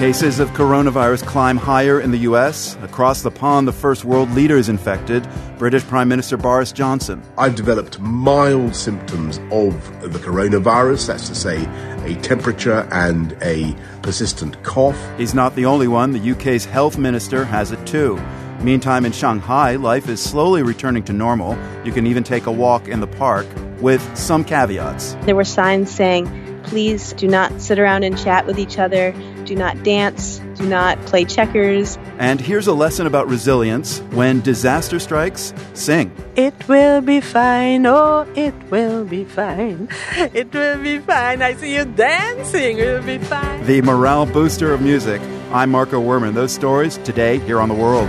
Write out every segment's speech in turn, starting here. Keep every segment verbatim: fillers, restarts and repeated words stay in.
Cases of coronavirus climb higher in the U S. Across the pond, the first world leader is infected, British Prime Minister Boris Johnson. I've developed mild symptoms of the coronavirus, that's to say, a temperature and a persistent cough. He's not the only one. The U K's health minister has it too. Meantime, in Shanghai, life is slowly returning to normal. You can even take a walk in the park with some caveats. There were signs saying, please do not sit around and chat with each other. Do not dance. Do not play checkers. And here's a lesson about resilience. When disaster strikes, sing. It will be fine. Oh, it will be fine. It will be fine. I see you dancing. It will be fine. The morale booster of music. I'm Marco Werman. Those stories today here on The World.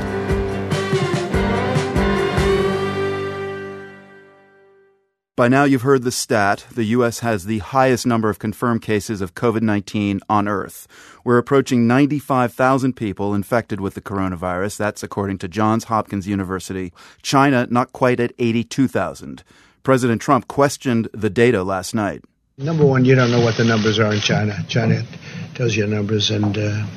By now you've heard the stat. The U S has the highest number of confirmed cases of covid nineteen on Earth. We're approaching ninety-five thousand people infected with the coronavirus. That's according to Johns Hopkins University. China, not quite at eighty-two thousand. President Trump questioned the data last night. Number one, you don't know what the numbers are in China. China tells you numbers, and uh,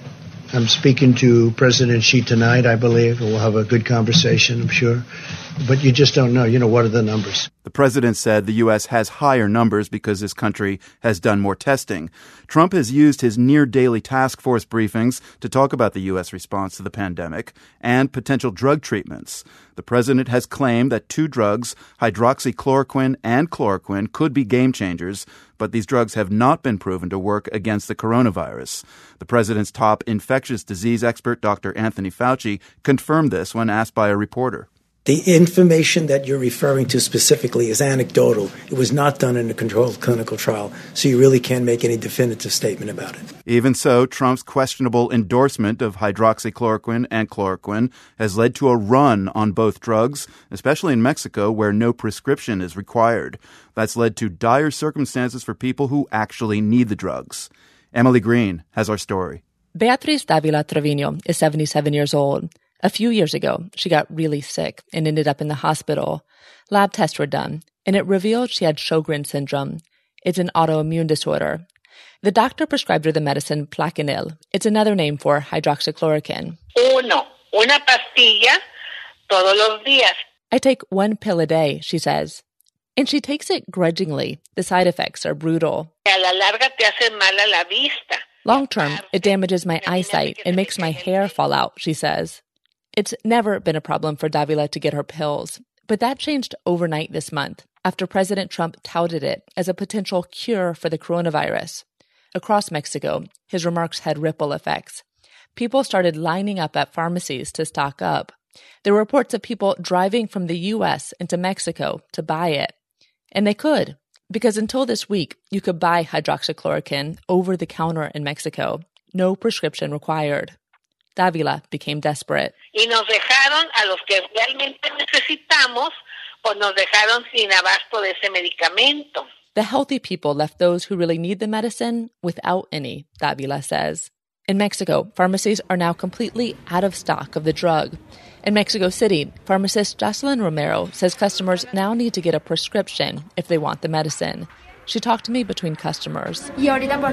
I'm speaking to President Xi tonight, I believe, and we'll have a good conversation, I'm sure. But you just don't know. You know, what are the numbers? The president said the U S has higher numbers because his country has done more testing. Trump has used his near-daily task force briefings to talk about the U S response to the pandemic and potential drug treatments. The president has claimed that two drugs, hydroxychloroquine and chloroquine, could be game changers, but these drugs have not been proven to work against the coronavirus. The president's top infectious disease expert, Doctor Anthony Fauci, confirmed this when asked by a reporter. The information that you're referring to specifically is anecdotal. It was not done in a controlled clinical trial, so you really can't make any definitive statement about it. Even so, Trump's questionable endorsement of hydroxychloroquine and chloroquine has led to a run on both drugs, especially in Mexico, where no prescription is required. That's led to dire circumstances for people who actually need the drugs. Emily Green has our story. Beatriz Davila Trevino is seventy-seven years old. A few years ago, she got really sick and ended up in the hospital. Lab tests were done, and it revealed she had Sjogren's syndrome. It's an autoimmune disorder. The doctor prescribed her the medicine Plaquenil. It's another name for hydroxychloroquine. Uno, una pastilla todos los días. I take one pill a day, she says. And she takes it grudgingly. The side effects are brutal. A la larga te hace mal a la vista. Long term, it damages my eyesight and makes my hair fall out, she says. It's never been a problem for Davila to get her pills, but that changed overnight this month after President Trump touted it as a potential cure for the coronavirus. Across Mexico, his remarks had ripple effects. People started lining up at pharmacies to stock up. There were reports of people driving from the U S into Mexico to buy it. And they could, because until this week, you could buy hydroxychloroquine over the counter in Mexico. No prescription required. Davila became desperate. Y nos dejaron a los que realmente necesitamos, pues nos dejaron sin abasto de ese medicamento. The healthy people left those who really need the medicine without any, Davila says. In Mexico, pharmacies are now completely out of stock of the drug. In Mexico City, pharmacist Jocelyn Romero says customers now need to get a prescription if they want the medicine. She talked to me between customers. Because of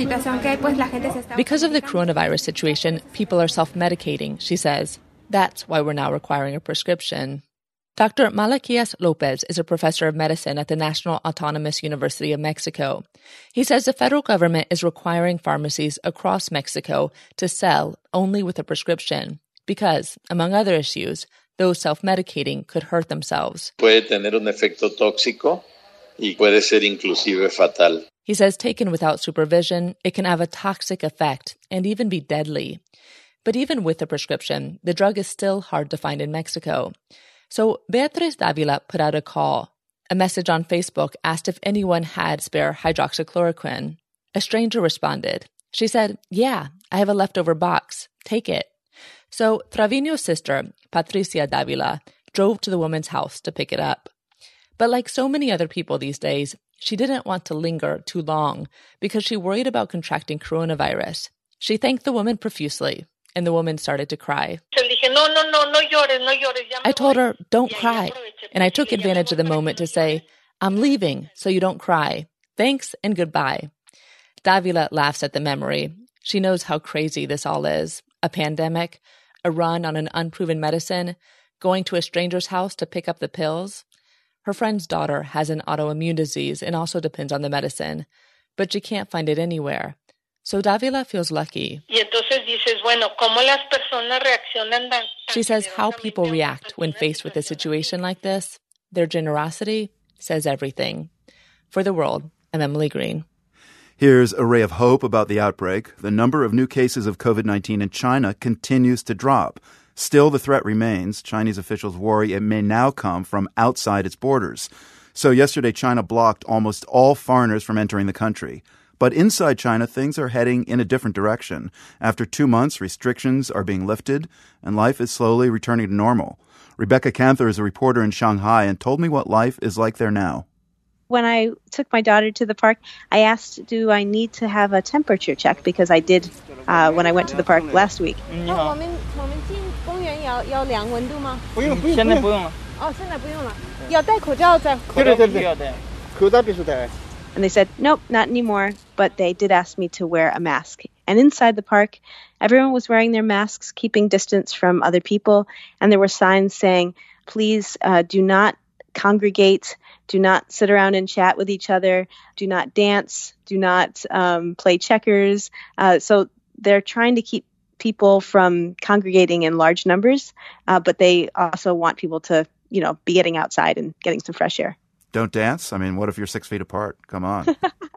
the coronavirus situation, people are self-medicating, she says. That's why we're now requiring a prescription. Doctor Malaquias Lopez is a professor of medicine at the National Autonomous University of Mexico. He says the federal government is requiring pharmacies across Mexico to sell only with a prescription because, among other issues, those self-medicating could hurt themselves. Puede tener un efecto tóxico. Y puede ser inclusive fatal. He says taken without supervision, it can have a toxic effect and even be deadly. But even with a prescription, the drug is still hard to find in Mexico. So Beatriz Davila put out a call. A message on Facebook asked if anyone had spare hydroxychloroquine. A stranger responded. She said, yeah, I have a leftover box. Take it. So Trevino's sister, Patricia Davila, drove to the woman's house to pick it up. But like so many other people these days, she didn't want to linger too long because she worried about contracting coronavirus. She thanked the woman profusely, and the woman started to cry. I told her, don't cry, and I took advantage of the moment to say, I'm leaving, so you don't cry. Thanks and goodbye. Davila laughs at the memory. She knows how crazy this all is. A pandemic, a run on an unproven medicine, going to a stranger's house to pick up the pills. Her friend's daughter has an autoimmune disease and also depends on the medicine, but she can't find it anywhere. So Davila feels lucky. She says how people react when faced with a situation like this, their generosity, says everything. For The World, I'm Emily Green. Here's a ray of hope about the outbreak. The number of new cases of covid nineteen in China continues to drop. Still, the threat remains. Chinese officials worry it may now come from outside its borders. So yesterday, China blocked almost all foreigners from entering the country. But inside China, things are heading in a different direction. After two months, restrictions are being lifted, and life is slowly returning to normal. Rebecca Canther is a reporter in Shanghai and told me what life is like there now. When I took my daughter to the park, I asked, do I need to have a temperature check? Because I did uh, when I went to the park last week. And they said, nope, not anymore. But they did ask me to wear a mask. And inside the park, everyone was wearing their masks, keeping distance from other people. And there were signs saying, please uh, do not congregate, do not sit around and chat with each other, do not dance, do not um, play checkers. Uh, so they're trying to keep people from congregating in large numbers, uh, but they also want people to, you know, be getting outside and getting some fresh air. Don't dance? I mean, what if you're six feet apart? Come on.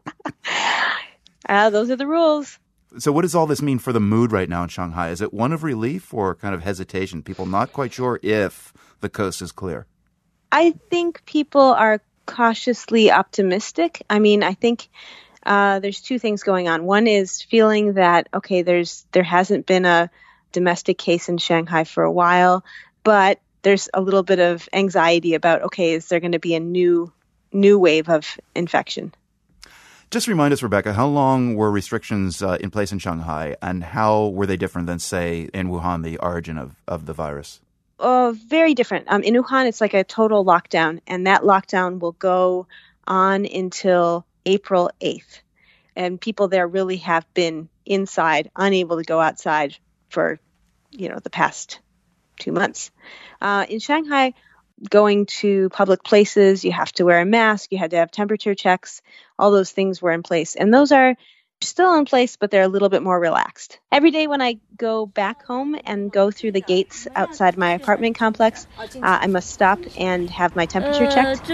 uh, those are the rules. So what does all this mean for the mood right now in Shanghai? Is it one of relief or kind of hesitation? People not quite sure if the coast is clear. I think people are cautiously optimistic. I mean, I think uh, there's two things going on. One is feeling that, okay, there's there hasn't been a domestic case in Shanghai for a while, but there's a little bit of anxiety about, okay, is there going to be a new new wave of infection? Just remind us, Rebecca, how long were restrictions uh, in place in Shanghai, and how were they different than, say, in Wuhan, the origin of, of the virus? Uh, very different. Um, in Wuhan, it's like a total lockdown, and that lockdown will go on until April eighth. And people there really have been inside, unable to go outside for, you know, the past two months. Uh, in Shanghai, going to public places, you have to wear a mask, you had to have temperature checks, all those things were in place. And those are still in place, but they're a little bit more relaxed. Every day when I go back home and go through the gates outside my apartment complex, uh, I must stop and have my temperature checked.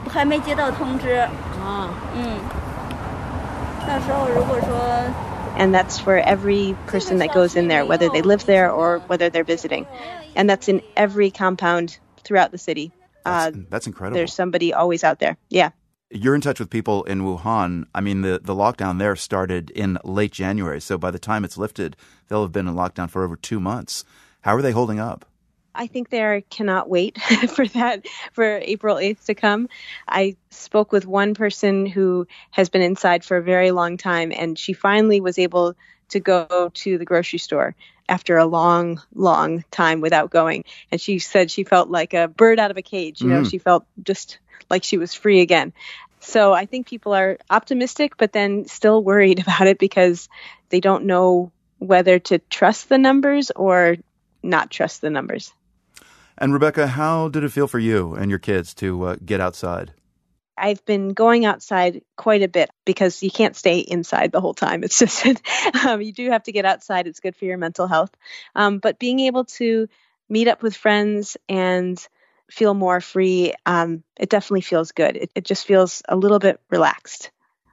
And that's for every person that goes in there, whether they live there or whether they're visiting. And that's in every compound throughout the city. That's, uh, that's incredible. There's somebody always out there. Yeah. You're in touch with people in Wuhan. I mean, the, the lockdown there started in late January. So by the time it's lifted, they'll have been in lockdown for over two months. How are they holding up? I think they cannot wait for that, for April eighth to come. I spoke with one person who has been inside for a very long time, and she finally was able to go to the grocery store after a long, long time without going. And she said she felt like a bird out of a cage. You know, mm. she felt just like she was free again. So I think people are optimistic, but then still worried about it because they don't know whether to trust the numbers or not trust the numbers. And Rebecca, how did it feel for you and your kids to uh, get outside? I've been going outside quite a bit because you can't stay inside the whole time. It's just, um, you do have to get outside. It's good for your mental health. Um, but being able to meet up with friends and feel more free, um, it definitely feels good. It, it just feels a little bit relaxed.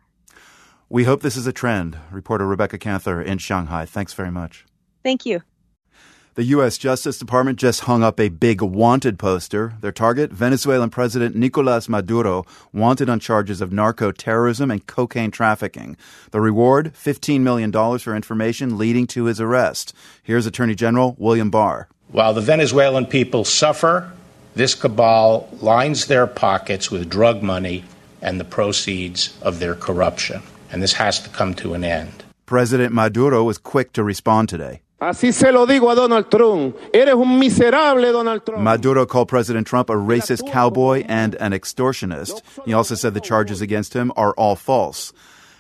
We hope this is a trend. Reporter Rebecca Canther in Shanghai. Thanks very much. Thank you. The U S Justice Department just hung up a big wanted poster. Their target, Venezuelan President Nicolas Maduro, wanted on charges of narco-terrorism and cocaine trafficking. The reward, fifteen million dollars for information leading to his arrest. Here's Attorney General William Barr. While the Venezuelan people suffer, this cabal lines their pockets with drug money and the proceeds of their corruption. And this has to come to an end. President Maduro was quick to respond today. Así se lo digo a Donald Trump. Eres un miserable, Donald Trump. Maduro called President Trump a racist cowboy and an extortionist. He also said the charges against him are all false.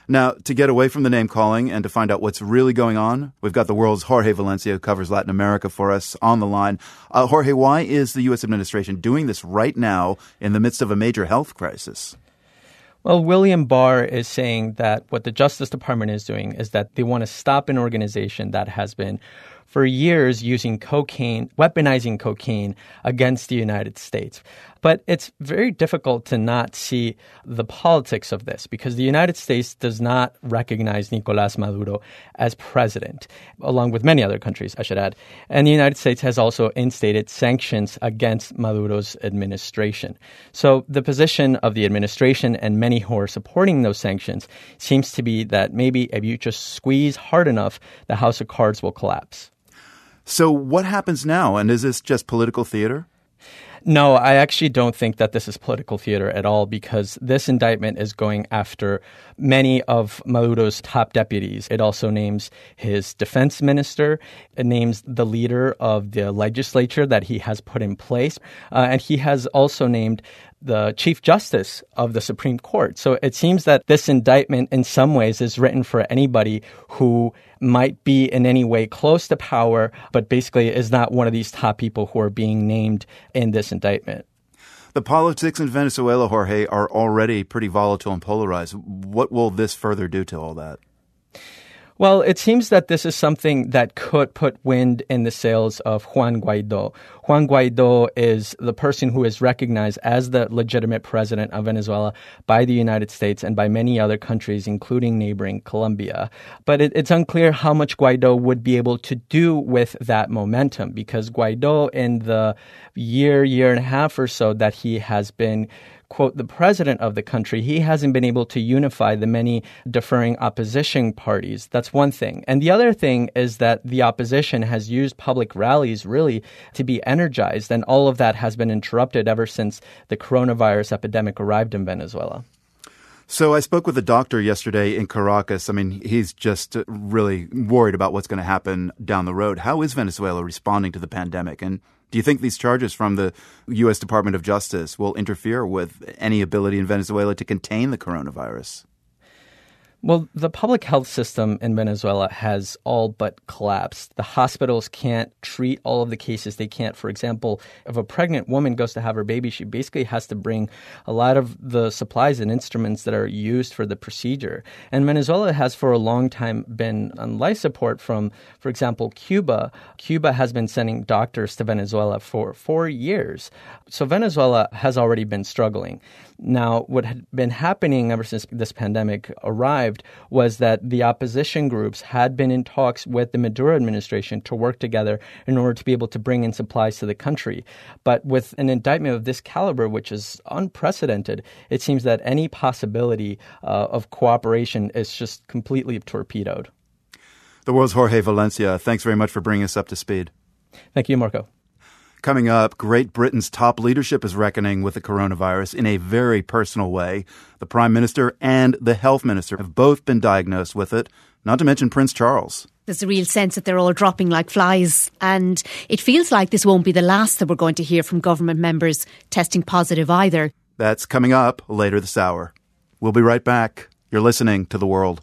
Now, to get away from the name-calling and to find out what's really going on, we've got the world's Jorge Valencia, who covers Latin America for us, on the line. Uh, Jorge, why is the U S administration doing this right now in the midst of a major health crisis? Well, William Barr is saying that what the Justice Department is doing is that they want to stop an organization that has been for years using cocaine, weaponizing cocaine against the United States. But it's very difficult to not see the politics of this because the United States does not recognize Nicolás Maduro as president, along with many other countries, I should add. And the United States has also instated sanctions against Maduro's administration. So the position of the administration and many who are supporting those sanctions seems to be that maybe if you just squeeze hard enough, the house of cards will collapse. So what happens now? And is this just political theater? No, I actually don't think that this is political theater at all because this indictment is going after many of Maduro's top deputies. It also names his defense minister. It names the leader of the legislature that he has put in place. Uh, and he has also named the Chief Justice of the Supreme Court. So it seems that this indictment in some ways is written for anybody who might be in any way close to power, but basically is not one of these top people who are being named in this indictment. The politics in Venezuela, Jorge, are already pretty volatile and polarized. What will this further do to all that? Well, it seems that this is something that could put wind in the sails of Juan Guaidó. Juan Guaidó is the person who is recognized as the legitimate president of Venezuela by the United States and by many other countries, including neighboring Colombia. But it, it's unclear how much Guaidó would be able to do with that momentum because Guaidó, in the year, year and a half or so that he has been quote, the president of the country, he hasn't been able to unify the many differing opposition parties. That's one thing. And the other thing is that the opposition has used public rallies really to be energized, and all of that has been interrupted ever since the coronavirus epidemic arrived in Venezuela. So I spoke with a doctor yesterday in Caracas. I mean, he's just really worried about what's going to happen down the road. How is Venezuela responding to the pandemic? And do you think these charges from the U S Department of Justice will interfere with any ability in Venezuela to contain the coronavirus? Well, the public health system in Venezuela has all but collapsed. The hospitals can't treat all of the cases. They can't, for example, if a pregnant woman goes to have her baby, she basically has to bring a lot of the supplies and instruments that are used for the procedure. And Venezuela has for a long time been on life support from, for example, Cuba. Cuba has been sending doctors to Venezuela for four years. So Venezuela has already been struggling. Now, what had been happening ever since this pandemic arrived was that the opposition groups had been in talks with the Maduro administration to work together in order to be able to bring in supplies to the country. But with an indictment of this caliber, which is unprecedented, it seems that any possibility uh, of cooperation is just completely torpedoed. The world's Jorge Valencia. Thanks very much for bringing us up to speed. Thank you, Marco. Coming up, Great Britain's top leadership is reckoning with the coronavirus in a very personal way. The Prime Minister and the Health Minister have both been diagnosed with it, not to mention Prince Charles. There's a real sense that they're all dropping like flies, and it feels like this won't be the last that we're going to hear from government members testing positive either. That's coming up later this hour. We'll be right back. You're listening to The World.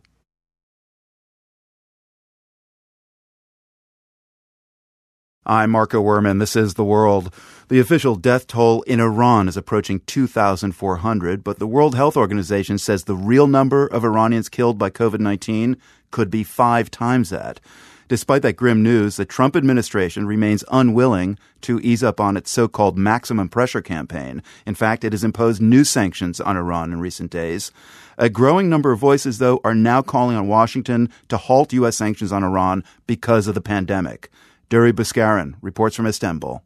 I'm Marco Werman. This is The World. The official death toll in Iran is approaching two thousand four hundred, but the World Health Organization says the real number of Iranians killed by covid nineteen could be five times that. Despite that grim news, the Trump administration remains unwilling to ease up on its so-called maximum pressure campaign. In fact, it has imposed new sanctions on Iran in recent days. A growing number of voices, though, are now calling on Washington to halt U S sanctions on Iran because of the pandemic. Duri Buskarin reports from Istanbul.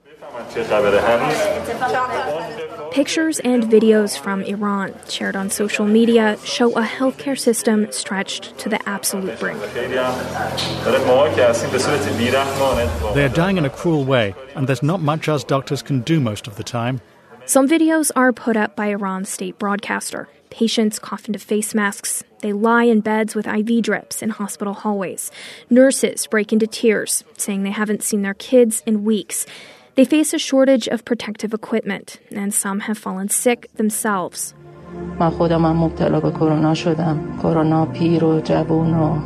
Pictures and videos from Iran shared on social media show a healthcare system stretched to the absolute brink. They are dying in a cruel way, and there's not much else doctors can do most of the time. Some videos are put up by Iran's state broadcaster. Patients cough into face masks. They lie in beds with I V drips in hospital hallways. Nurses break into tears, saying they haven't seen their kids in weeks. They face a shortage of protective equipment, and some have fallen sick themselves. من خودم هم مبتلا به کرونا شدم. کرونا پیر و جوان و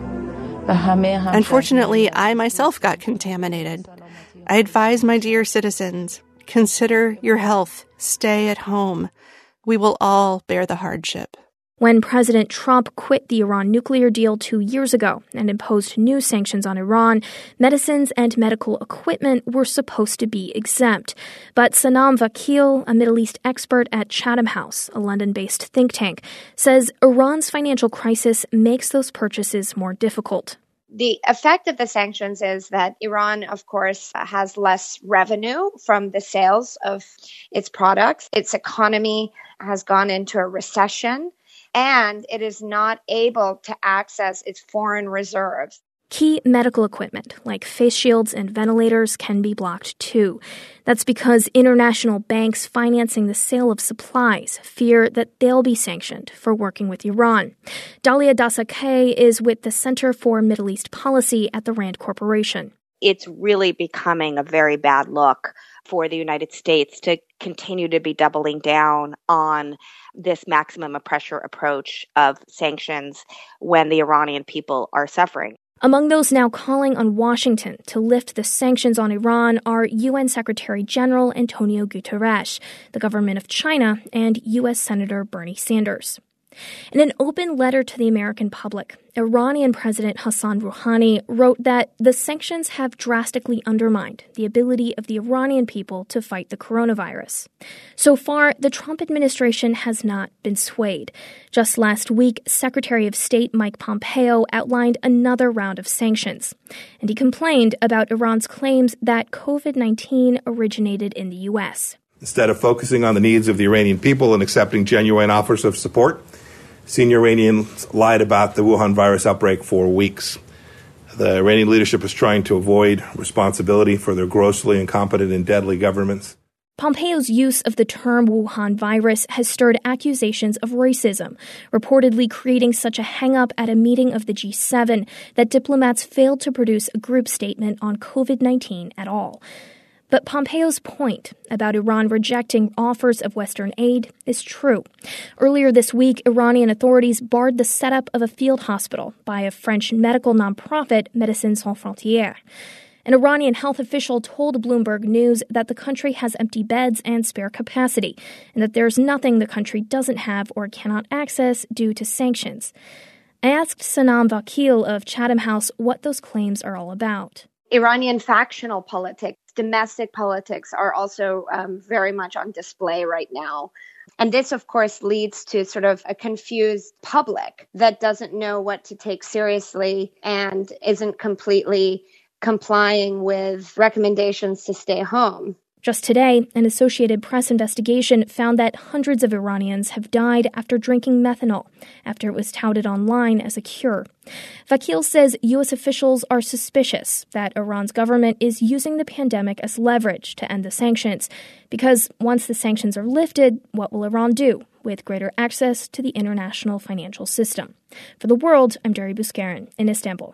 Unfortunately, I myself got contaminated. I advise my dear citizens, consider your health. Stay at home. We will all bear the hardship. When President Trump quit the Iran nuclear deal two years ago and imposed new sanctions on Iran, medicines and medical equipment were supposed to be exempt. But Sanam Vakil, a Middle East expert at Chatham House, a London-based think tank, says Iran's financial crisis makes those purchases more difficult. The effect of the sanctions is that Iran, of course, has less revenue from the sales of its products. Its economy has gone into a recession, and it is not able to access its foreign reserves. Key medical equipment, like face shields and ventilators, can be blocked too. That's because international banks financing the sale of supplies fear that they'll be sanctioned for working with Iran. Dalia Dasakay is with the Center for Middle East Policy at the Rand Corporation. It's really becoming a very bad look for the United States to continue to be doubling down on this maximum of pressure approach of sanctions when the Iranian people are suffering. Among those now calling on Washington to lift the sanctions on Iran are U N Secretary General Antonio Guterres, the government of China, and U S Senator Bernie Sanders. In an open letter to the American public, Iranian President Hassan Rouhani wrote that the sanctions have drastically undermined the ability of the Iranian people to fight the coronavirus. So far, the Trump administration has not been swayed. Just last week, Secretary of State Mike Pompeo outlined another round of sanctions, and he complained about Iran's claims that covid nineteen originated in the U S. Instead of focusing on the needs of the Iranian people and accepting genuine offers of support, senior Iranians lied about the Wuhan virus outbreak for weeks. The Iranian leadership is trying to avoid responsibility for their grossly incompetent and deadly governments. Pompeo's use of the term Wuhan virus has stirred accusations of racism, reportedly creating such a hang-up at a meeting of the G seven that diplomats failed to produce a group statement on covid nineteen at all. But Pompeo's point about Iran rejecting offers of Western aid is true. Earlier this week, Iranian authorities barred the setup of a field hospital by a French medical nonprofit, Médecins Sans Frontières. An Iranian health official told Bloomberg News that the country has empty beds and spare capacity, and that there's nothing the country doesn't have or cannot access due to sanctions. I asked Sanam Vakil of Chatham House what those claims are all about. Iranian factional politics, domestic politics are also um, very much on display right now. And this, of course, leads to sort of a confused public that doesn't know what to take seriously and isn't completely complying with recommendations to stay home. Just today, an Associated Press investigation found that hundreds of Iranians have died after drinking methanol, after it was touted online as a cure. Vakil says U S officials are suspicious that Iran's government is using the pandemic as leverage to end the sanctions, because once the sanctions are lifted, what will Iran do with greater access to the international financial system? For The World, I'm Deri Bouskarin in Istanbul.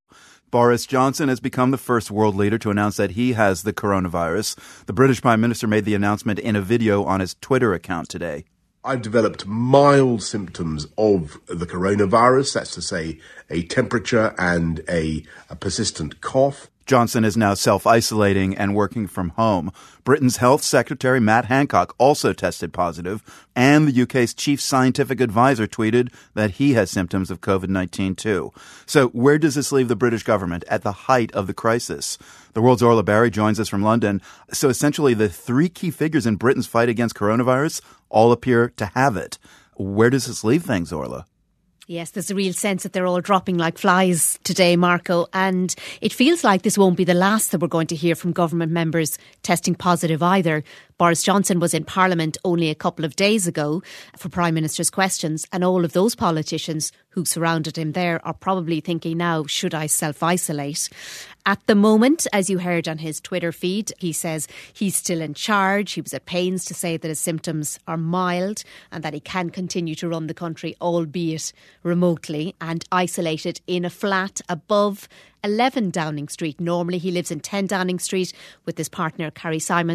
Boris Johnson has become the first world leader to announce that he has the coronavirus. The British Prime Minister made the announcement in a video on his Twitter account today. I've developed mild symptoms of the coronavirus, that's to say a temperature and a, a persistent cough. Johnson is now self-isolating and working from home. Britain's Health Secretary Matt Hancock also tested positive, and the U K's chief scientific advisor tweeted that he has symptoms of covid nineteen too. So where does this leave the British government at the height of the crisis? The World's Orla Barry joins us from London. So essentially the three key figures in Britain's fight against coronavirus all appear to have it. Where does this leave things, Orla? Yes, there's a real sense that they're all dropping like flies today, Marco, and it feels like this won't be the last that we're going to hear from government members testing positive either. Boris Johnson was in Parliament only a couple of days ago for Prime Minister's questions, and all of those politicians who surrounded him there are probably thinking now, should I self-isolate? At the moment, as you heard on his Twitter feed, he says he's still in charge. He was at pains to say that his symptoms are mild and that he can continue to run the country, albeit remotely and isolated in a flat above eleven Downing Street. Normally he lives in ten Downing Street with his partner Carrie Simons.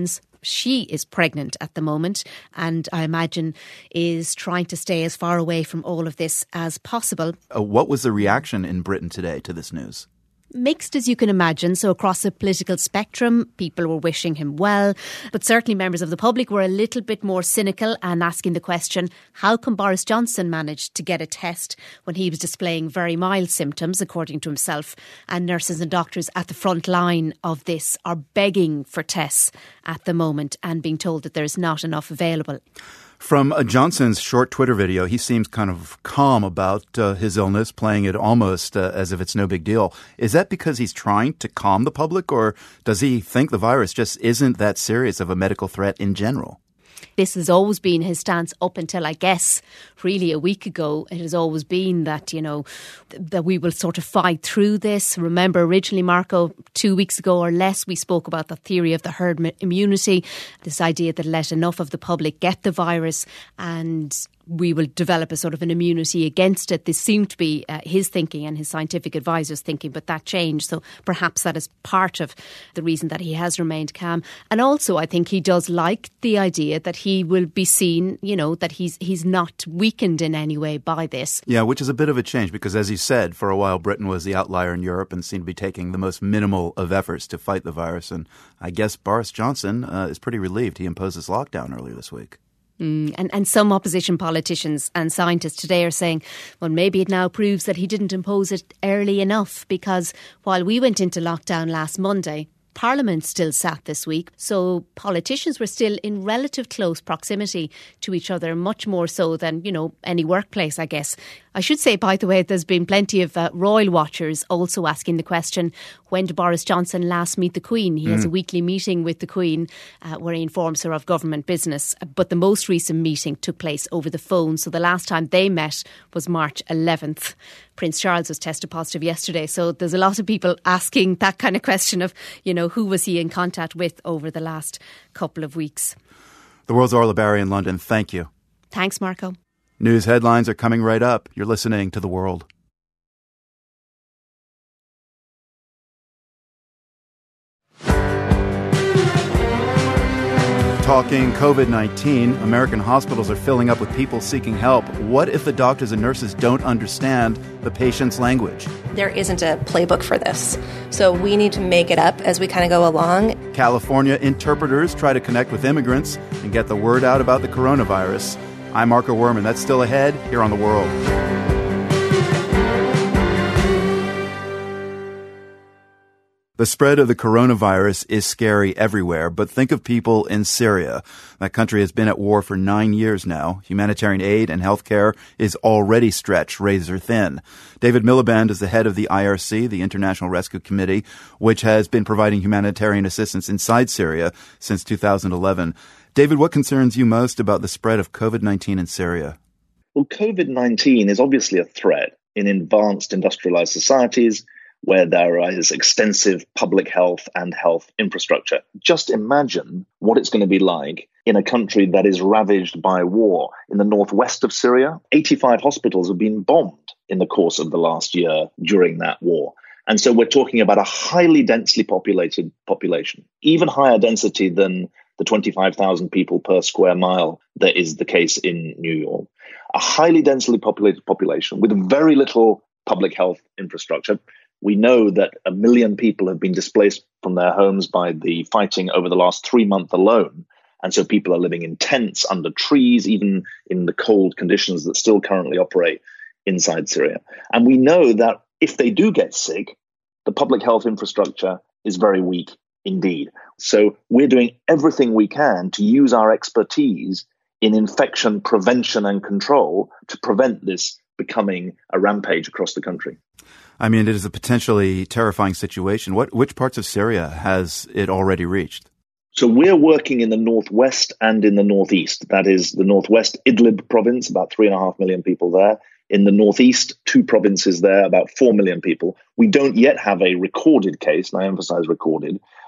She is pregnant at the moment and I imagine is trying to stay as far away from all of this as possible. Uh, what was the reaction in Britain today to this news? Mixed, as you can imagine. So across the political spectrum, people were wishing him well. But certainly members of the public were a little bit more cynical and asking the question, how come Boris Johnson managed to get a test when he was displaying very mild symptoms, according to himself? And nurses and doctors at the front line of this are begging for tests at the moment and being told that there's not enough available. From uh, Johnson's short Twitter video, he seems kind of calm about uh, his illness, playing it almost uh, as if it's no big deal. Is that because he's trying to calm the public, or does he think the virus just isn't that serious of a medical threat in general? This has always been his stance up until, I guess, really a week ago. It has always been that, you know, that we will sort of fight through this. Remember, originally, Marco, two weeks ago or less, we spoke about the theory of the herd immunity, this idea that let enough of the public get the virus and we will develop a sort of an immunity against it. This seemed to be uh, his thinking and his scientific advisors' thinking, but that changed. So perhaps that is part of the reason that he has remained calm. And also, I think he does like the idea that he will be seen, you know, that he's he's not weakened in any way by this. Yeah, which is a bit of a change because, as you said, for a while Britain was the outlier in Europe and seemed to be taking the most minimal of efforts to fight the virus. And I guess Boris Johnson uh, is pretty relieved he imposed this lockdown earlier this week. Mm, and, and some opposition politicians and scientists today are saying, well, maybe it now proves that he didn't impose it early enough because while we went into lockdown last Monday, Parliament still sat this week. So politicians were still in relative close proximity to each other, much more so than, you know, any workplace, I guess. I should say, by the way, there's been plenty of uh, royal watchers also asking the question, when did Boris Johnson last meet the Queen? He mm. has a weekly meeting with the Queen uh, where he informs her of government business. But the most recent meeting took place over the phone. So the last time they met was March eleventh. Prince Charles was tested positive yesterday. So there's a lot of people asking that kind of question of, you know, who was he in contact with over the last couple of weeks? The World's Orla Barry in London, thank you. Thanks, Marco. News headlines are coming right up. You're listening to The World. Talking COVID nineteen, American hospitals are filling up with people seeking help. What if the doctors and nurses don't understand the patient's language? There isn't a playbook for this, so we need to make it up as we kind of go along. California interpreters try to connect with immigrants and get the word out about the coronavirus. I'm Marco Werman. That's still ahead here on The World. The spread of the coronavirus is scary everywhere, but think of people in Syria. That country has been at war for nine years now. Humanitarian aid and healthcare is already stretched razor thin. David Miliband is the head of the I R C, the International Rescue Committee, which has been providing humanitarian assistance inside Syria since two thousand eleven. David, what concerns you most about the spread of COVID nineteen in Syria? Well, COVID nineteen is obviously a threat in advanced industrialized societies where there is extensive public health and health infrastructure. Just imagine what it's going to be like in a country that is ravaged by war. In the northwest of Syria, eighty-five hospitals have been bombed in the course of the last year during that war. And so we're talking about a highly densely populated population, even higher density than the twenty-five thousand people per square mile that is the case in New York. A highly densely populated population with very little public health infrastructure. We know that a million people have been displaced from their homes by the fighting over the last three months alone. And so people are living in tents, under trees, even in the cold conditions that still currently operate inside Syria. And we know that if they do get sick, the public health infrastructure is very weak indeed. So we're doing everything we can to use our expertise in infection prevention and control to prevent this becoming a rampage across the country. I mean, it is a potentially terrifying situation. What, which parts of Syria has it already reached? So we're working in the northwest and in the northeast. That is the northwest Idlib province, about three and a half million people there. In the northeast, two provinces there, about four million people. We don't yet have a recorded case, and I emphasize recorded,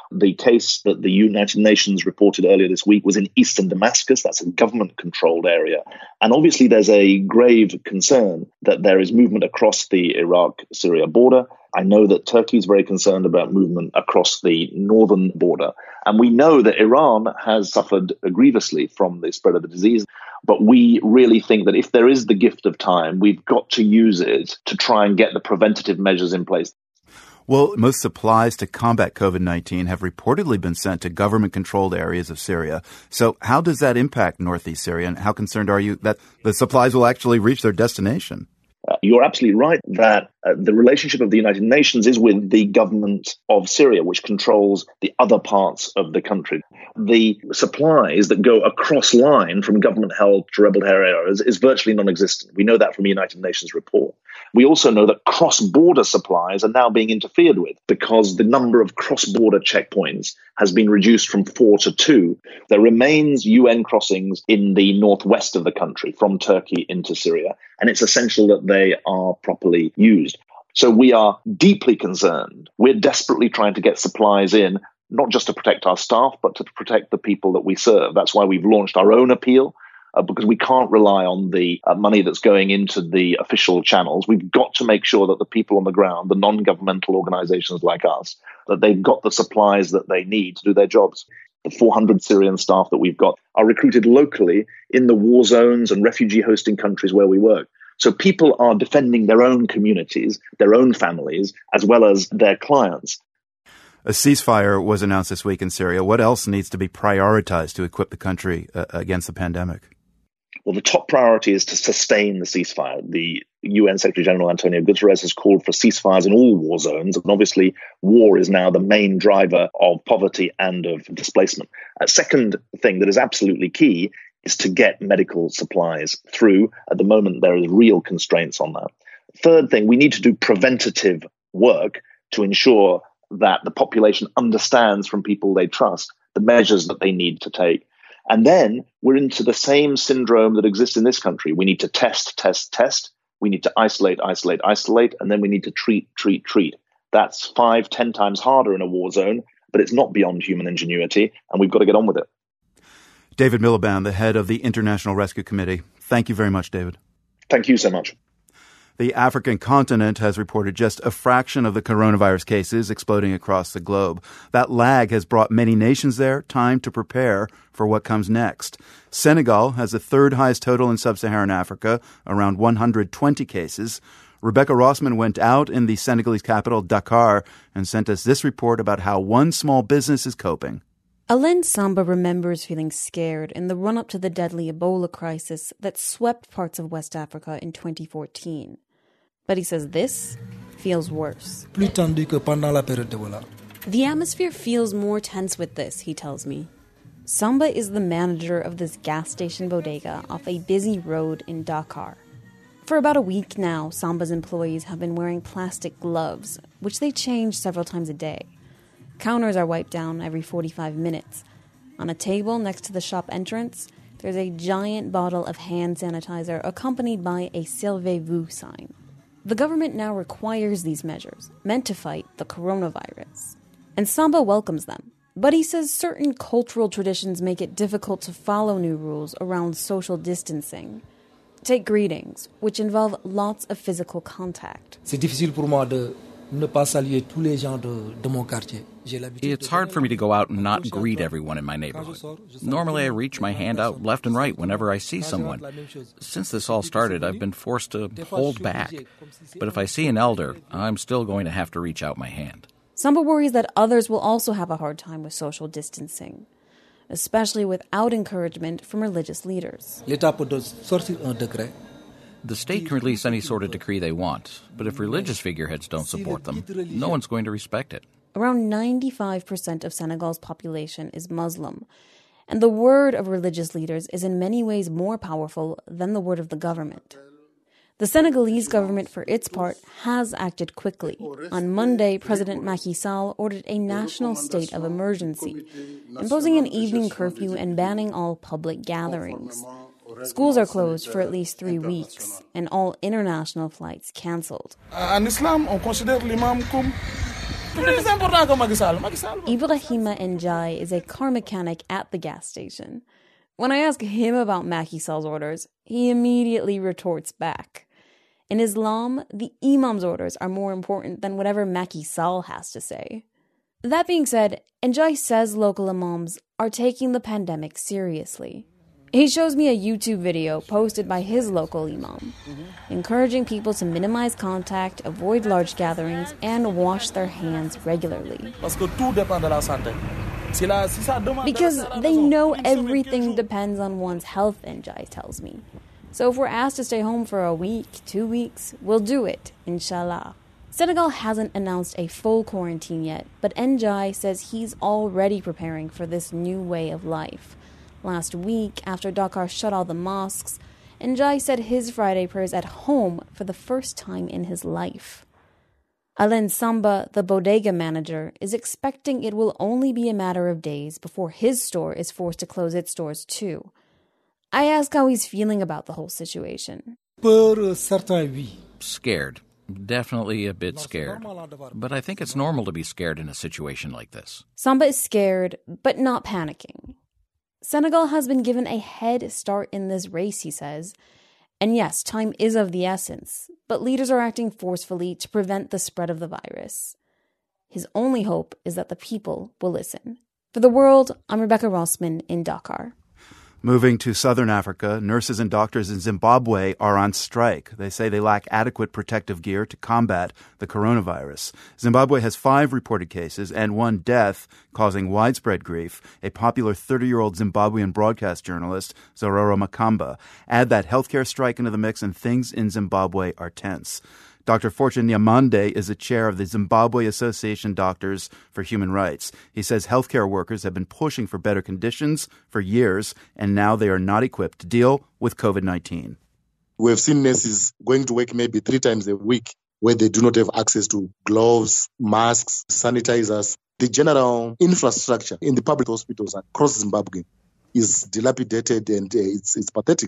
The case that the United Nations reported earlier this week was in eastern Damascus. That's a government-controlled area. And obviously there's a grave concern that there is movement across the Iraq-Syria border. I know that Turkey is very concerned about movement across the northern border. And we know that Iran has suffered grievously from the spread of the disease. But we really think that if there is the gift of time, we've got to use it to try and get the preventative measures in place. Well, most supplies to combat COVID nineteen have reportedly been sent to government-controlled areas of Syria. So how does that impact northeast Syria, and how concerned are you that the supplies will actually reach their destination? Uh, you're absolutely right that uh, the relationship of the United Nations is with the government of Syria, which controls the other parts of the country. The supplies that go across line from government-held to rebel areas is virtually non-existent. We know that from a United Nations report. We also know that cross-border supplies are now being interfered with because the number of cross-border checkpoints has been reduced from four to two. There remains U N crossings in the northwest of the country from Turkey into Syria, and it's essential that they are properly used. So we are deeply concerned. We're desperately trying to get supplies in, not just to protect our staff, but to protect the people that we serve. That's why we've launched our own appeal. Uh, because we can't rely on the uh, money that's going into the official channels. We've got to make sure that the people on the ground, the non-governmental organizations like us, that they've got the supplies that they need to do their jobs. The four hundred Syrian staff that we've got are recruited locally in the war zones and refugee hosting countries where we work. So people are defending their own communities, their own families, as well as their clients. A ceasefire was announced this week in Syria. What else needs to be prioritized to equip the country uh, against the pandemic? Well, the top priority is to sustain the ceasefire. The U N Secretary General Antonio Guterres has called for ceasefires in all war zones. And obviously, war is now the main driver of poverty and of displacement. A second thing that is absolutely key is to get medical supplies through. At the moment, there is real constraints on that. Third thing, we need to do preventative work to ensure that the population understands from people they trust the measures that they need to take. And then we're into the same syndrome that exists in this country. We need to test, test, test. We need to isolate, isolate, isolate. And then we need to treat, treat, treat. That's five, ten times harder in a war zone, but it's not beyond human ingenuity, and we've got to get on with it. David Miliband, the head of the International Rescue Committee. Thank you very much, David. Thank you so much. The African continent has reported just a fraction of the coronavirus cases exploding across the globe. That lag has brought many nations there time to prepare for what comes next. Senegal has the third highest total in sub-Saharan Africa, around one hundred twenty cases. Rebecca Rossman went out in the Senegalese capital, Dakar, and sent us this report about how one small business is coping. Alain Samba remembers feeling scared in the run-up to the deadly Ebola crisis that swept parts of West Africa in twenty fourteen. But he says this feels worse. The atmosphere feels more tense with this, he tells me. Samba is the manager of this gas station bodega off a busy road in Dakar. For about a week now, Samba's employees have been wearing plastic gloves, which they change several times a day. Counters are wiped down every forty-five minutes. On a table next to the shop entrance, there's a giant bottle of hand sanitizer accompanied by a Servez-vous sign. The government now requires these measures, meant to fight the coronavirus. And Samba welcomes them. But he says certain cultural traditions make it difficult to follow new rules around social distancing. Take greetings, which involve lots of physical contact. It's hard for me to go out and not greet everyone in my neighborhood. Normally I reach my hand out left and right whenever I see someone. Since this all started, I've been forced to hold back. But if I see an elder, I'm still going to have to reach out my hand. Samba worries that others will also have a hard time with social distancing, especially without encouragement from religious leaders. The state can release any sort of decree they want, but if religious figureheads don't support them, no one's going to respect it. Around ninety-five percent of Senegal's population is Muslim, and the word of religious leaders is in many ways more powerful than the word of the government. The Senegalese government, for its part, has acted quickly. On Monday, President Macky Sall ordered a national state of emergency, imposing an evening curfew and banning all public gatherings. Schools are closed for at least three weeks, and all international flights cancelled. En islam, on considère l'imam comme Ibrahima Njai is a car mechanic at the gas station. When I ask him about Macky Sall's orders, he immediately retorts back. In Islam, the imam's orders are more important than whatever Macky Sall has to say. That being said, Njai says local imams are taking the pandemic seriously. He shows me a YouTube video posted by his local imam, encouraging people to minimize contact, avoid large gatherings, and wash their hands regularly. Because they know everything depends on one's health, Njai tells me. So if we're asked to stay home for a week, two weeks, we'll do it, inshallah. Senegal hasn't announced a full quarantine yet, but Njai says he's already preparing for this new way of life. Last week, after Dakar shut all the mosques, Njai said his Friday prayers at home for the first time in his life. Alain Samba, the bodega manager, is expecting it will only be a matter of days before his store is forced to close its doors too. I ask how he's feeling about the whole situation. Scared. Definitely a bit scared. But I think it's normal to be scared in a situation like this. Samba is scared, but not panicking. Senegal has been given a head start in this race, he says. And yes, time is of the essence, but leaders are acting forcefully to prevent the spread of the virus. His only hope is that the people will listen. For The World, I'm Rebecca Rossman in Dakar. Moving to southern Africa, nurses and doctors in Zimbabwe are on strike. They say they lack adequate protective gear to combat the coronavirus. Zimbabwe has five reported cases and one death, causing widespread grief. A popular thirty-year-old Zimbabwean broadcast journalist, Zororo Makamba. Add that healthcare strike into the mix and things in Zimbabwe are tense. Doctor Fortune Nyamande is the chair of the Zimbabwe Association Doctors for Human Rights. He says healthcare workers have been pushing for better conditions for years, and now they are not equipped to deal with covid nineteen. We've seen nurses going to work maybe three times a week where they do not have access to gloves, masks, sanitizers. The general infrastructure in the public hospitals across Zimbabwe is dilapidated and uh, it's it's pathetic.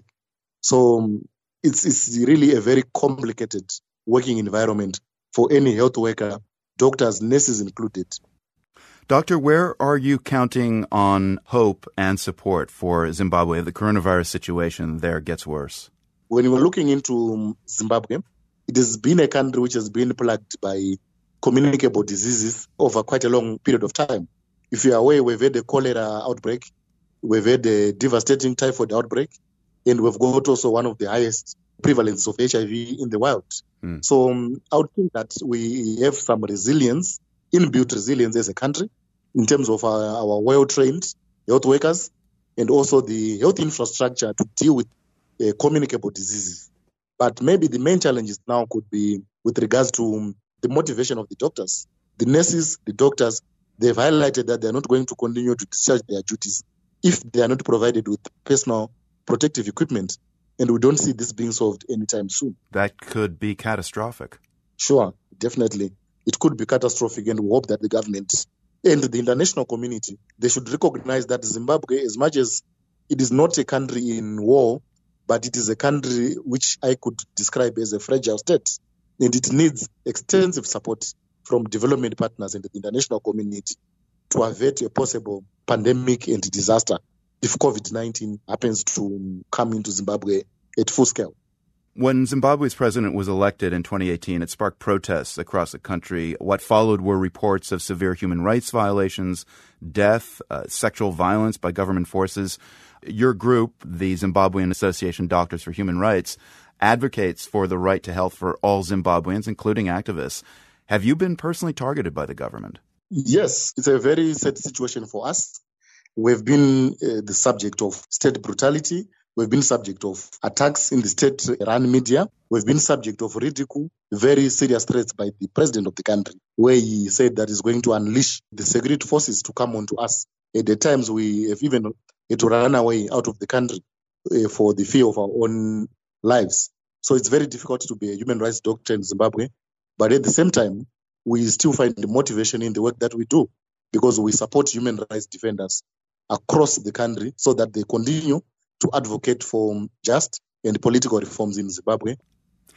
So um, it's it's really a very complicated working environment for any health worker, doctors, nurses included. Doctor, where are you counting on hope and support for Zimbabwe? The coronavirus situation there gets worse. When we're looking into Zimbabwe, it has been a country which has been plagued by communicable diseases over quite a long period of time. If you are aware, we've had a cholera outbreak, we've had a devastating typhoid outbreak, and we've got also one of the highest prevalence of H I V in the world. Mm. So um, I would think that we have some resilience, inbuilt resilience as a country in terms of our, our well-trained health workers and also the health infrastructure to deal with uh, communicable diseases. But maybe the main challenges now could be with regards to um, the motivation of the doctors. The nurses, the doctors, they've highlighted that they're not going to continue to discharge their duties if they are not provided with personal protective equipment. And we don't see this being solved anytime soon. That could be catastrophic. Sure, definitely. It could be catastrophic, and we hope that the government and the international community, they should recognize that Zimbabwe, as much as it is not a country in war, but it is a country which I could describe as a fragile state. And it needs extensive support from development partners and the international community to avert a possible pandemic and disaster if covid nineteen happens to come into Zimbabwe at full scale. When Zimbabwe's president was elected in twenty eighteen, it sparked protests across the country. What followed were reports of severe human rights violations, death, uh, sexual violence by government forces. Your group, the Zimbabwean Association Doctors for Human Rights, advocates for the right to health for all Zimbabweans, including activists. Have you been personally targeted by the government? Yes, it's a very sad situation for us. We've been uh, the subject of state brutality. We've been subject of attacks in the state-run media. We've been subject of ridicule, very serious threats by the president of the country, where he said that he's going to unleash the security forces to come on to us. At the times, we have even had to run away out of the country uh, for the fear of our own lives. So it's very difficult to be a human rights doctor in Zimbabwe. But at the same time, we still find the motivation in the work that we do because we support human rights defenders across the country so that they continue to advocate for just and political reforms in Zimbabwe.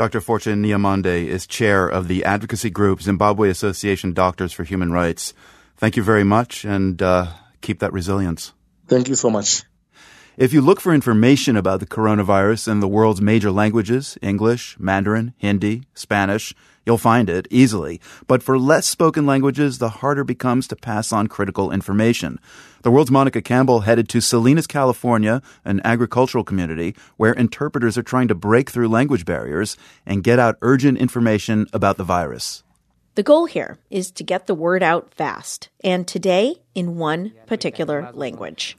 Doctor Fortune Nyamande is chair of the advocacy group Zimbabwe Association Doctors for Human Rights. Thank you very much, and uh, keep that resilience. Thank you so much. If you look for information about the coronavirus in the world's major languages, English, Mandarin, Hindi, Spanish, you'll find it easily. But for less spoken languages, the harder it becomes to pass on critical information. The world's Monica Campbell headed to Salinas, California, an agricultural community where interpreters are trying to break through language barriers and get out urgent information about the virus. The goal here is to get the word out fast, and today in one particular language.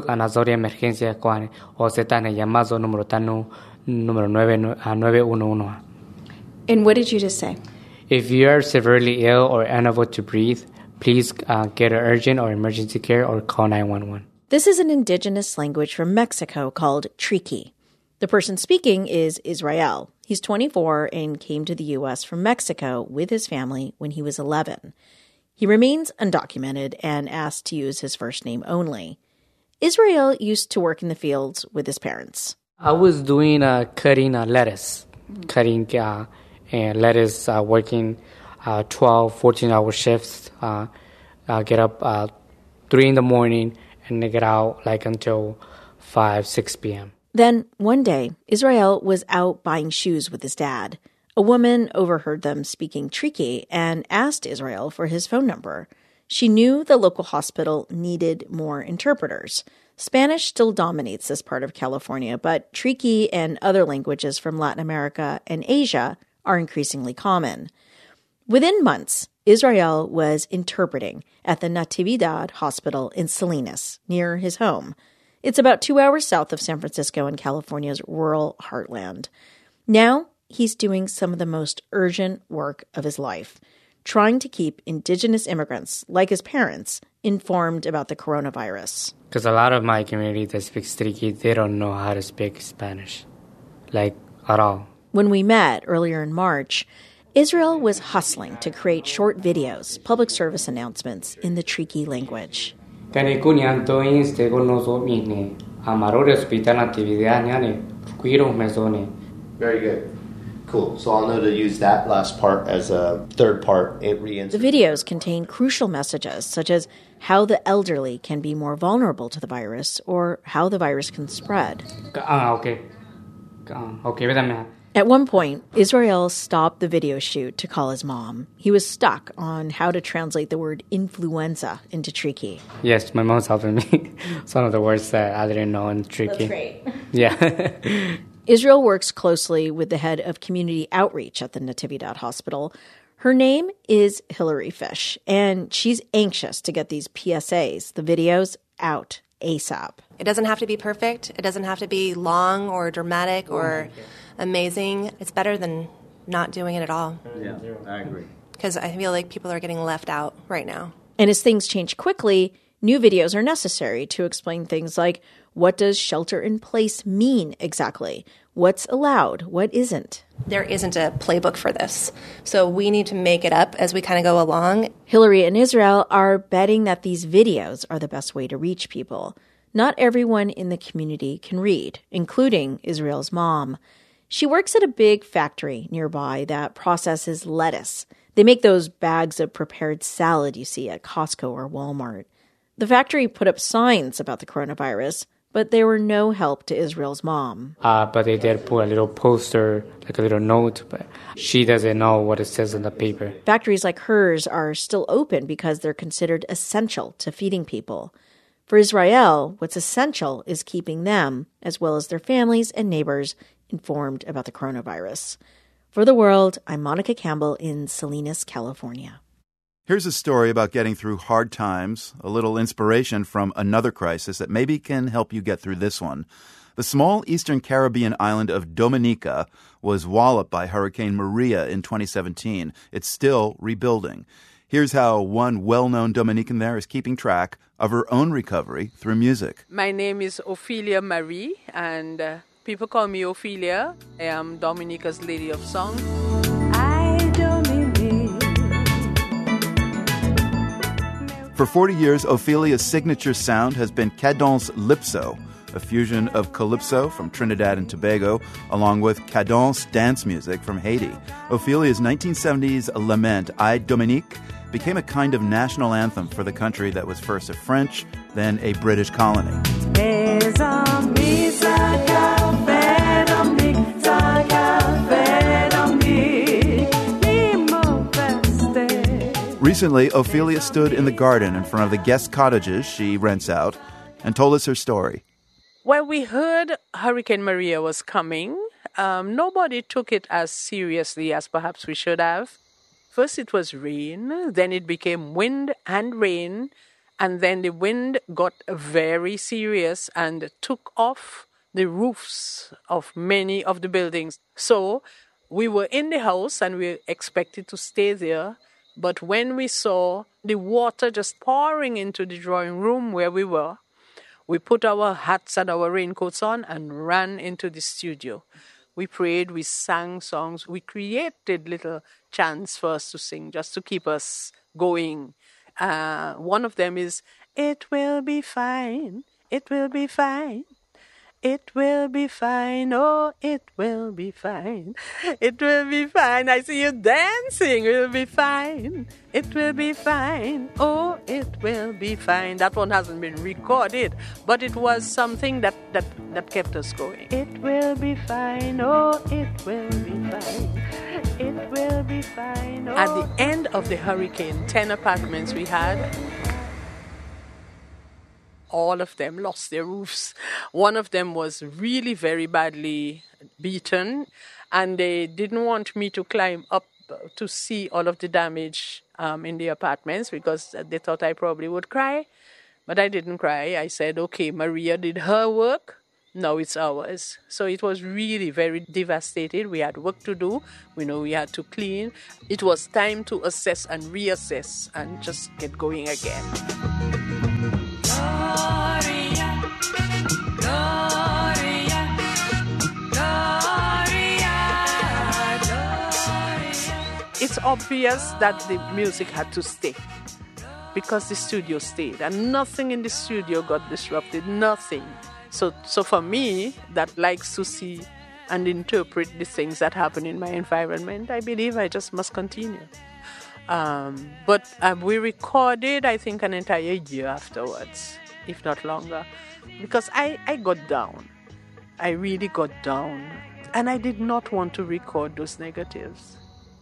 And what did you just say? If you are severely ill or unable to breathe, please uh, get urgent or emergency care or call nine one one. This is an indigenous language from Mexico called Triqui. The person speaking is Israel. He's twenty-four and came to the U S from Mexico with his family when he was eleven. He remains undocumented and asked to use his first name only. Israel used to work in the fields with his parents. I was doing uh, cutting uh, lettuce, cutting uh, and lettuce, uh, working uh, twelve, fourteen-hour shifts, uh, uh, get up uh, three in the morning and get out like until five, six p.m. Then, one day, Israel was out buying shoes with his dad. A woman overheard them speaking Triqui and asked Israel for his phone number. She knew the local hospital needed more interpreters. Spanish still dominates this part of California, but Triqui and other languages from Latin America and Asia are increasingly common. Within months, Israel was interpreting at the Natividad Hospital in Salinas, near his home. It's about two hours south of San Francisco in California's rural heartland. Now, he's doing some of the most urgent work of his life, trying to keep indigenous immigrants, like his parents, informed about the coronavirus. Because a lot of my community that speaks Triqui, they don't know how to speak Spanish, like at all. When we met earlier in March, Israel was hustling to create short videos, public service announcements in the Triqui language. Very good. Cool. So I'll know to use that last part as a third part. It the videos contain crucial messages, such as how the elderly can be more vulnerable to the virus or how the virus can spread. Okay. Okay. At one point, Israel stopped the video shoot to call his mom. He was stuck on how to translate the word influenza into Triqui. Yes, my mom's helping me. Some of the words that I didn't know in Triqui. That's great. Yeah. Israel works closely with the head of community outreach at the Natividad Hospital. Her name is Hillary Fish, and she's anxious to get these P S As, the videos, out ASAP. It doesn't have to be perfect. It doesn't have to be long or dramatic or amazing. It's better than not doing it at all. Yeah, I agree. Because I feel like people are getting left out right now. And as things change quickly, new videos are necessary to explain things like, what does shelter in place mean exactly? What's allowed? What isn't? There isn't a playbook for this. So we need to make it up as we kind of go along. Hillary and Israel are betting that these videos are the best way to reach people. Not everyone in the community can read, including Israel's mom. She works at a big factory nearby that processes lettuce. They make those bags of prepared salad you see at Costco or Walmart. The factory put up signs about the coronavirus, but they were no help to Israel's mom. Uh, but they did put a little poster, like a little note, but she doesn't know what it says on the paper. Factories like hers are still open because they're considered essential to feeding people. For Israel, what's essential is keeping them, as well as their families and neighbors, informed about the coronavirus. For The World, I'm Monica Campbell in Salinas, California. Here's a story about getting through hard times, a little inspiration from another crisis that maybe can help you get through this one. The small eastern Caribbean island of Dominica was walloped by Hurricane Maria in twenty seventeen. It's still rebuilding. Here's how one well-known Dominican there is keeping track of her own recovery through music. My name is Ophelia Marie, and uh, people call me Ophelia. I am Dominica's Lady of Song. For forty years, Ophelia's signature sound has been cadence lipso, a fusion of calypso from Trinidad and Tobago, along with cadence dance music from Haiti. Ophelia's nineteen seventies lament, Aïe Dominique, became a kind of national anthem for the country that was first a French, then a British colony. Recently, Ophelia stood in the garden in front of the guest cottages she rents out and told us her story. Well, we heard Hurricane Maria was coming. Um, nobody took it as seriously as perhaps we should have. First it was rain, then it became wind and rain, and then the wind got very serious and took off the roofs of many of the buildings. So we were in the house and we expected to stay there. But when we saw the water just pouring into the drawing room where we were, we put our hats and our raincoats on and ran into the studio. We prayed, we sang songs, we created little chants for us to sing just to keep us going. Uh, one of them is, "It will be fine, it will be fine. It will be fine, oh, it will be fine. It will be fine. I see you dancing. It will be fine. It will be fine, oh, it will be fine." That one hasn't been recorded, but it was something that, that, that kept us going. It will be fine, oh, it will be fine. It will be fine, oh. At the end of the hurricane, ten apartments we had, all of them lost their roofs. One of them was really very badly beaten, and they didn't want me to climb up to see all of the damage um, in the apartments because they thought I probably would cry. But I didn't cry. I said, okay, Maria did her work. Now it's ours. So it was really very devastated. We had work to do. We know we had to clean. It was time to assess and reassess and just get going again. It's obvious that the music had to stay because the studio stayed and nothing in the studio got disrupted, nothing. So, so for me, that likes to see and interpret the things that happen in my environment, I believe I just must continue. Um, but uh, we recorded, I think, an entire year afterwards, if not longer, because I, I got down. I really got down. And I did not want to record those negatives.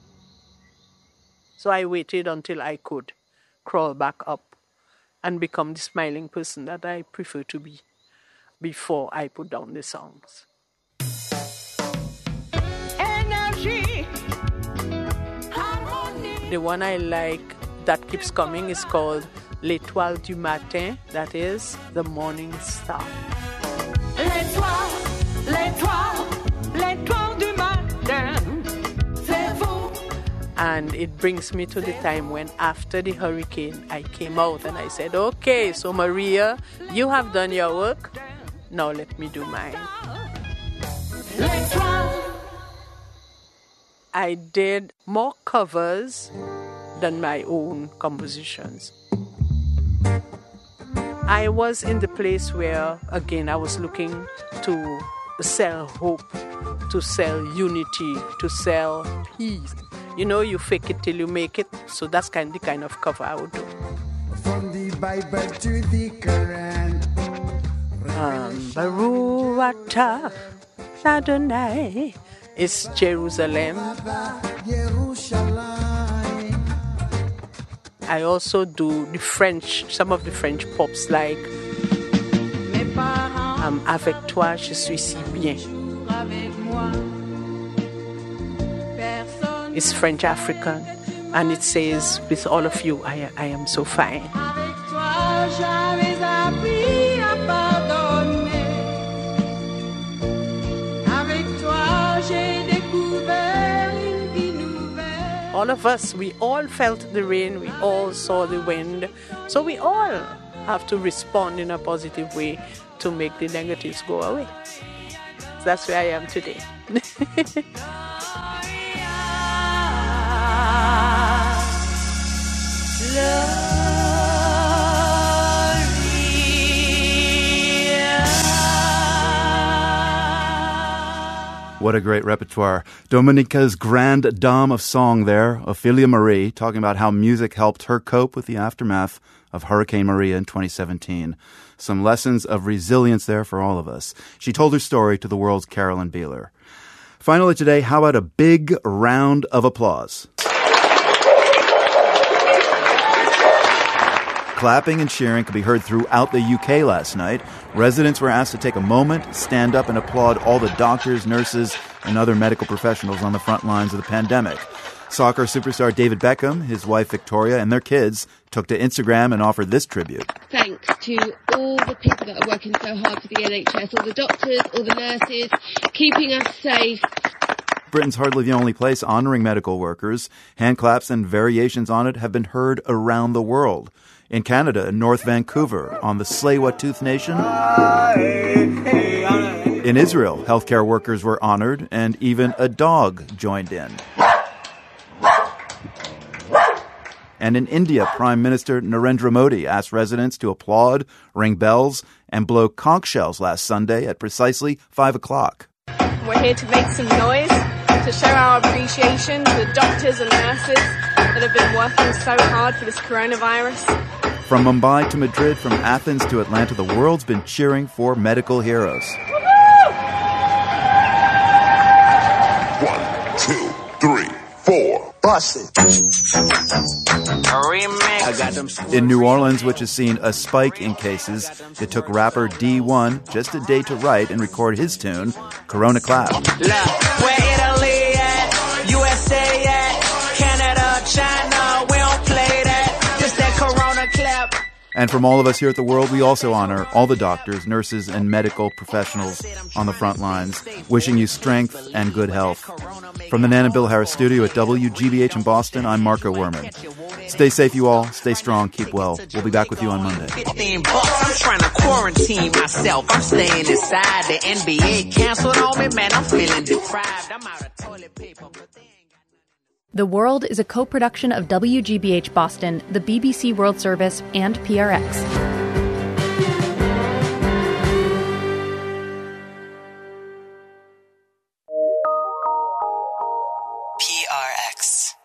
So I waited until I could crawl back up and become the smiling person that I prefer to be before I put down the songs. Energy. The one I like that keeps coming is called L'Étoile du Matin, that is the morning star. L'étoile, l'étoile, l'étoile du matin, c'est vous. And it brings me to the time when after the hurricane, I came out and I said, okay, so Maria, you have done your work. Now let me do mine. L'étoile. I did more covers than my own compositions. I was in the place where, again, I was looking to sell hope, to sell unity, to sell peace. You know, you fake it till you make it. So that's kind of the kind of cover I would do. From the Bible to the Quran. Um, Baruch atah Adonai. It's Jerusalem. I also do the French, some of the French pops like um, Avec toi, je suis si bien. It's French African and it says, with all of you, I, I am so fine. All of us, we all felt the rain, we all saw the wind. So we all have to respond in a positive way to make the negatives go away. So that's where I am today. Love. What a great repertoire. Dominica's grande dame of song there, Ophelia Marie, talking about how music helped her cope with the aftermath of Hurricane Maria in twenty seventeen. Some lessons of resilience there for all of us. She told her story to the world's Carolyn Beeler. Finally today, how about a big round of applause? Clapping and cheering could be heard throughout the U K last night. Residents were asked to take a moment, stand up, and applaud all the doctors, nurses, and other medical professionals on the front lines of the pandemic. Soccer superstar David Beckham, his wife Victoria, and their kids took to Instagram and offered this tribute. Thanks to all the people that are working so hard for the N H S, all the doctors, all the nurses, keeping us safe. Britain's hardly the only place honoring medical workers. Hand claps and variations on it have been heard around the world. In Canada, in North Vancouver, on the Tsleil-Waututh Nation. In Israel, healthcare workers were honored, and even a dog joined in. And in India, Prime Minister Narendra Modi asked residents to applaud, ring bells, and blow conch shells last Sunday at precisely five o'clock. We're here to make some noise, to show our appreciation to the doctors and nurses that have been working so hard for this coronavirus. From Mumbai to Madrid, from Athens to Atlanta, the world's been cheering for medical heroes. One, two, three, four. Bust it. In New Orleans, which has seen a spike in cases, it took rapper D one just a day to write and record his tune, Corona Clap. Look, where Italy at, U S A at, Canada, China, we don't play that, just that Corona Clap. And from all of us here at The World, we also honor all the doctors, nurses, and medical professionals on the front lines, wishing you strength and good health. From the Nan and Bill Harris studio at W G B H in Boston, I'm Marco Werman. Stay safe, you all. Stay strong. Keep well. We'll be back with you on Monday. fifteen bucks, I'm trying to quarantine myself. I'm staying inside. The N B A canceled on me, man. I'm feeling deprived. I'm out of toilet paper. The World is a co-production of W G B H Boston, the B B C World Service, and P R X. P R X.